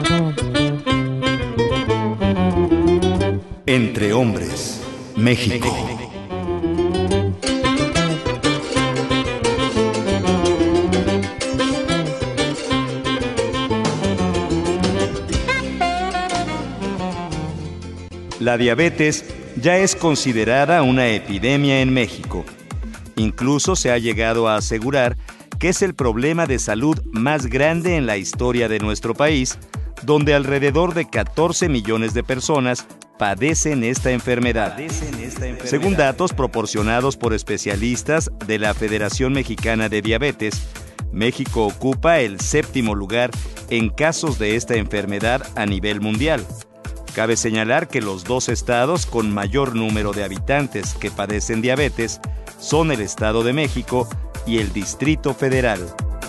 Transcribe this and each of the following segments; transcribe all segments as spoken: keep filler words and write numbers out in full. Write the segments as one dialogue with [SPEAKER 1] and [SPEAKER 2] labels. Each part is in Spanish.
[SPEAKER 1] Entre hombres, México. La diabetes ya es considerada una epidemia en México. Incluso se ha llegado a asegurar que es el problema de salud más grande en la historia de nuestro país, donde alrededor de catorce millones de personas padecen esta enfermedad. Padecen esta enfermedad. Según datos proporcionados por especialistas de la Federación Mexicana de Diabetes, México ocupa el séptimo lugar en casos de esta enfermedad a nivel mundial. Cabe señalar que los dos estados con mayor número de habitantes que padecen diabetes son el Estado de México y el Distrito Federal.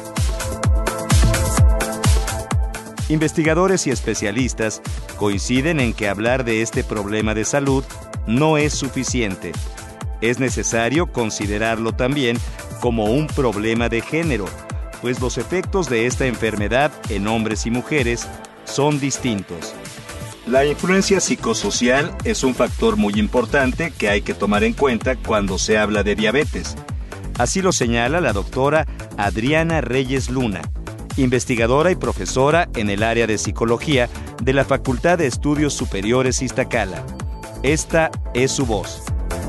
[SPEAKER 1] Investigadores y especialistas coinciden en que hablar de este problema de salud no es suficiente. Es necesario considerarlo también como un problema de género, pues los efectos de esta enfermedad en hombres y mujeres son distintos. La influencia psicosocial es un factor muy importante que hay que tomar en cuenta cuando se habla de diabetes. Así lo señala la doctora Adriana Reyes Luna, investigadora y profesora en el área de psicología de la Facultad de Estudios Superiores Iztacala. Esta es su voz.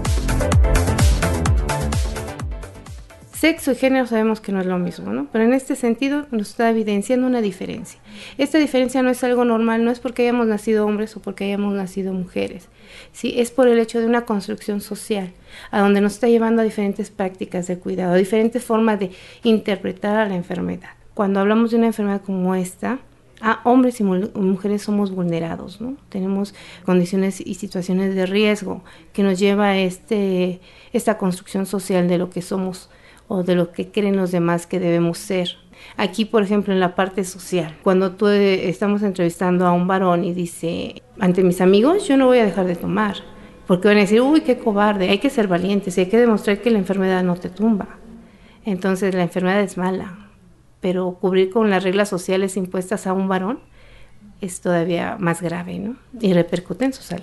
[SPEAKER 2] Sexo y género sabemos que no es lo mismo, ¿no? Pero en este sentido nos está evidenciando una diferencia. Esta diferencia no es algo normal, no es porque hayamos nacido hombres o porque hayamos nacido mujeres, ¿sí? Es por el hecho de una construcción social, a donde nos está llevando a diferentes prácticas de cuidado, a diferentes formas de interpretar a la enfermedad. Cuando hablamos de una enfermedad como esta, a hombres y mujeres somos vulnerados, ¿no? Tenemos condiciones y situaciones de riesgo que nos lleva a este, esta construcción social de lo que somos o de lo que creen los demás que debemos ser. Aquí, por ejemplo, en la parte social, cuando tú eh, estamos entrevistando a un varón y dice, ante mis amigos, yo no voy a dejar de tomar, porque van a decir, uy, qué cobarde, hay que ser valientes y hay que demostrar que la enfermedad no te tumba. Entonces, la enfermedad es mala, pero cubrir con las reglas sociales impuestas a un varón es todavía más grave, ¿no? Y repercute en su salud.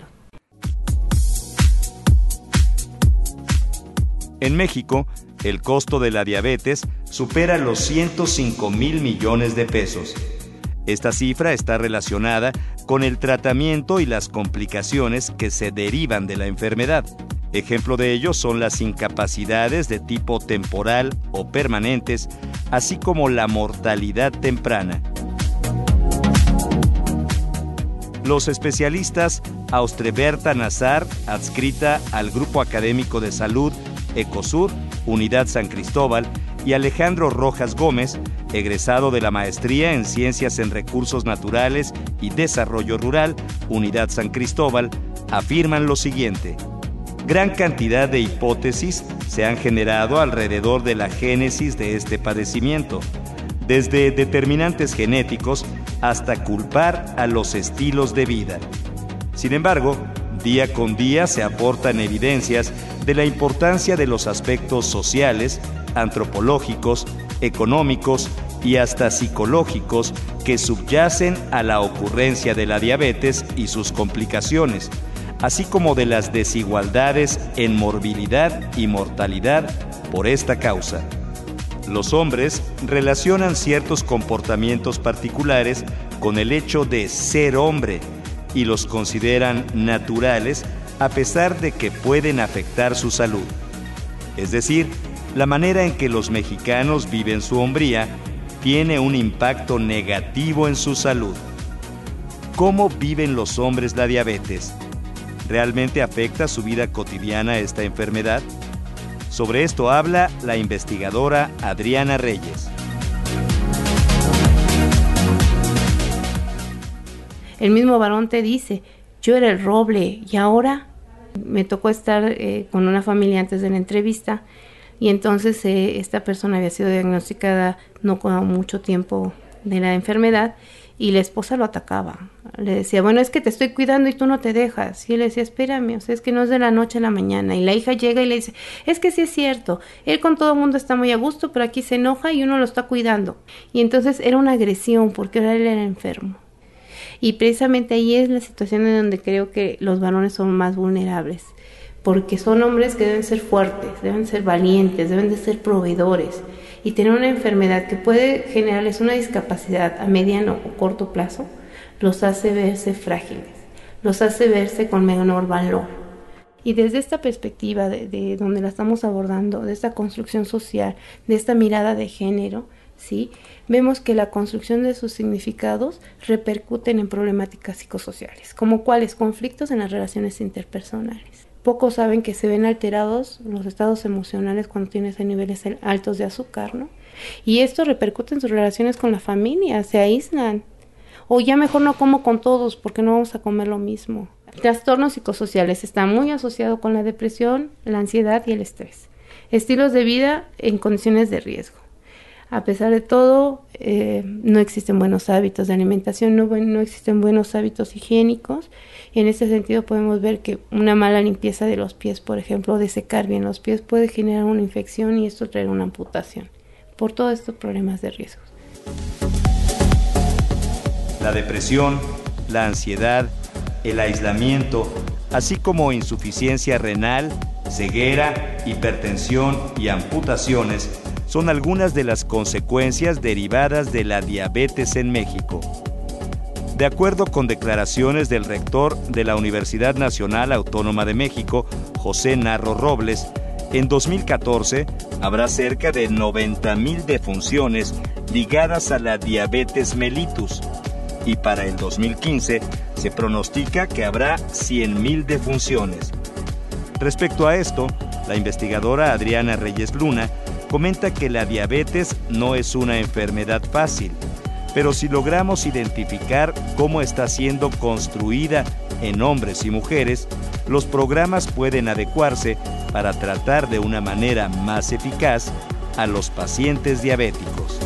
[SPEAKER 1] En México, el costo de la diabetes supera los ciento cinco mil millones de pesos. Esta cifra está relacionada con el tratamiento y las complicaciones que se derivan de la enfermedad. Ejemplo de ello son las incapacidades de tipo temporal o permanentes, así como la mortalidad temprana. Los especialistas Austreberta Nazar, adscrita al Grupo Académico de Salud Ecosur, Unidad San Cristóbal, y Alejandro Rojas Gómez, egresado de la Maestría en Ciencias en Recursos Naturales y Desarrollo Rural, Unidad San Cristóbal, afirman lo siguiente. Gran cantidad de hipótesis se han generado alrededor de la génesis de este padecimiento, desde determinantes genéticos hasta culpar a los estilos de vida. Sin embargo, día con día se aportan evidencias de la importancia de los aspectos sociales, antropológicos, económicos y hasta psicológicos que subyacen a la ocurrencia de la diabetes y sus complicaciones, así como de las desigualdades en morbilidad y mortalidad por esta causa. Los hombres relacionan ciertos comportamientos particulares con el hecho de ser hombre y los consideran naturales a pesar de que pueden afectar su salud. Es decir, la manera en que los mexicanos viven su hombría tiene un impacto negativo en su salud. ¿Cómo viven los hombres la diabetes? ¿Realmente afecta su vida cotidiana esta enfermedad? Sobre esto habla la investigadora Adriana Reyes.
[SPEAKER 2] El mismo varón te dice, yo era el roble y ahora me tocó estar eh, con una familia antes de la entrevista y entonces eh, esta persona había sido diagnosticada no con mucho tiempo de la enfermedad y la esposa lo atacaba. Le decía, bueno, es que te estoy cuidando y tú no te dejas. Y él le decía, espérame, o sea, es que no es de la noche a la mañana. Y la hija llega y le dice, es que sí es cierto, él con todo el mundo está muy a gusto, pero aquí se enoja y uno lo está cuidando. Y entonces era una agresión porque ahora él era enfermo. Y precisamente ahí es la situación en donde creo que los varones son más vulnerables, porque son hombres que deben ser fuertes, deben ser valientes, deben de ser proveedores, y tener una enfermedad que puede generarles una discapacidad a mediano o corto plazo, los hace verse frágiles, los hace verse con menor valor. Y desde esta perspectiva de, de donde la estamos abordando, de esta construcción social, de esta mirada de género, ¿sí?, vemos que la construcción de sus significados repercuten en problemáticas psicosociales, como cuáles conflictos en las relaciones interpersonales. Pocos saben que se ven alterados los estados emocionales cuando tienes niveles altos de azúcar, ¿no? Y esto repercute en sus relaciones con la familia, se aíslan. O ya mejor no como con todos porque no vamos a comer lo mismo. Trastornos psicosociales están muy asociados con la depresión, la ansiedad y el estrés. Estilos de vida en condiciones de riesgo. A pesar de todo, eh, no existen buenos hábitos de alimentación, no, no existen buenos hábitos higiénicos. En este sentido podemos ver que una mala limpieza de los pies, por ejemplo, de secar bien los pies, puede generar una infección y esto traer una amputación, por todos estos problemas de riesgo.
[SPEAKER 1] La depresión, la ansiedad, el aislamiento, así como insuficiencia renal, ceguera, hipertensión y amputaciones, son algunas de las consecuencias derivadas de la diabetes en México. De acuerdo con declaraciones del rector de la Universidad Nacional Autónoma de México, José Narro Robles, en dos mil catorce habrá cerca de noventa mil defunciones ligadas a la diabetes mellitus, y para el dos mil quince se pronostica que habrá cien mil defunciones. Respecto a esto, la investigadora Adriana Reyes Luna comenta que la diabetes no es una enfermedad fácil, pero si logramos identificar cómo está siendo construida en hombres y mujeres, los programas pueden adecuarse para tratar de una manera más eficaz a los pacientes diabéticos.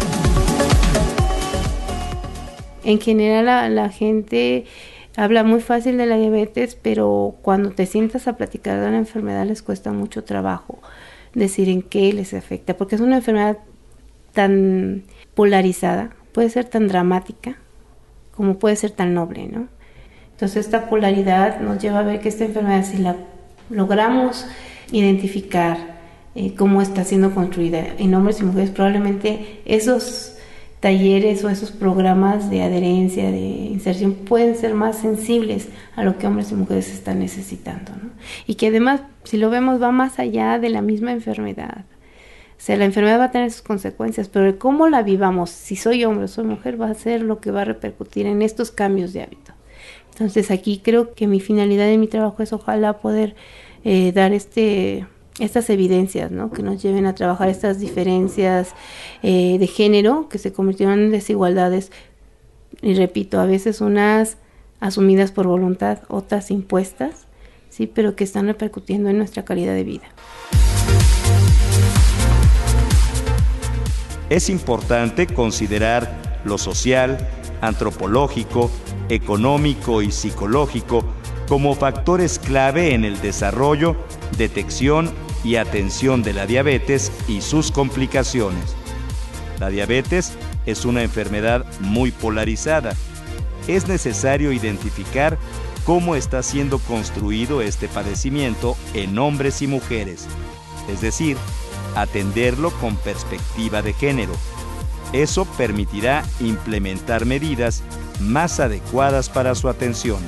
[SPEAKER 2] En general la, la gente habla muy fácil de la diabetes, pero cuando te sientas a platicar de la enfermedad les cuesta mucho trabajo decir en qué les afecta, porque es una enfermedad tan polarizada, puede ser tan dramática como puede ser tan noble, ¿no? Entonces esta polaridad nos lleva a ver que esta enfermedad, si la logramos identificar eh, cómo está siendo construida en hombres y mujeres, probablemente esos talleres o esos programas de adherencia, de inserción, pueden ser más sensibles a lo que hombres y mujeres están necesitando, ¿no? Y que además, si lo vemos, va más allá de la misma enfermedad. O sea, la enfermedad va a tener sus consecuencias, pero el cómo la vivamos, si soy hombre o soy mujer, va a ser lo que va a repercutir en estos cambios de hábito. Entonces aquí creo que mi finalidad de mi trabajo es ojalá poder eh, dar este... estas evidencias, ¿no?, que nos lleven a trabajar estas diferencias eh, de género que se convirtieron en desigualdades, y repito, a veces unas asumidas por voluntad, otras impuestas, sí, pero que están repercutiendo en nuestra calidad de vida.
[SPEAKER 1] Es importante considerar lo social, antropológico, económico y psicológico como factores clave en el desarrollo, detección y atención de la diabetes y sus complicaciones. La diabetes es una enfermedad muy polarizada. Es necesario identificar cómo está siendo construido este padecimiento en hombres y mujeres, es decir, atenderlo con perspectiva de género. Eso permitirá implementar medidas más adecuadas para su atención.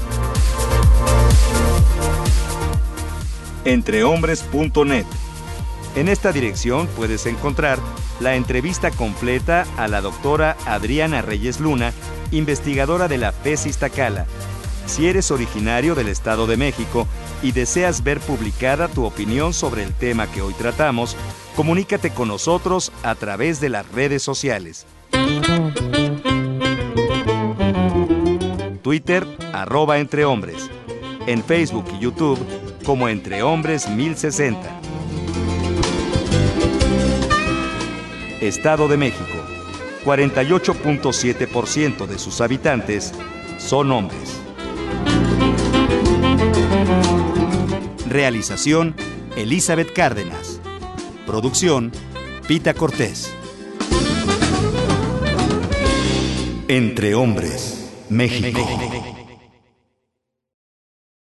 [SPEAKER 1] entrehombres punto net. En esta dirección puedes encontrar la entrevista completa a la doctora Adriana Reyes Luna, investigadora de la FES Iztacala. Si eres originario del Estado de México y deseas ver publicada tu opinión sobre el tema que hoy tratamos, comunícate con nosotros a través de las redes sociales. Twitter, arroba entrehombres. En Facebook y YouTube, como Entre Hombres mil sesenta. Estado de México. cuarenta y ocho punto siete por ciento de sus habitantes son hombres. Realización, Elizabeth Cárdenas. Producción, Pita Cortés. Entre Hombres. México.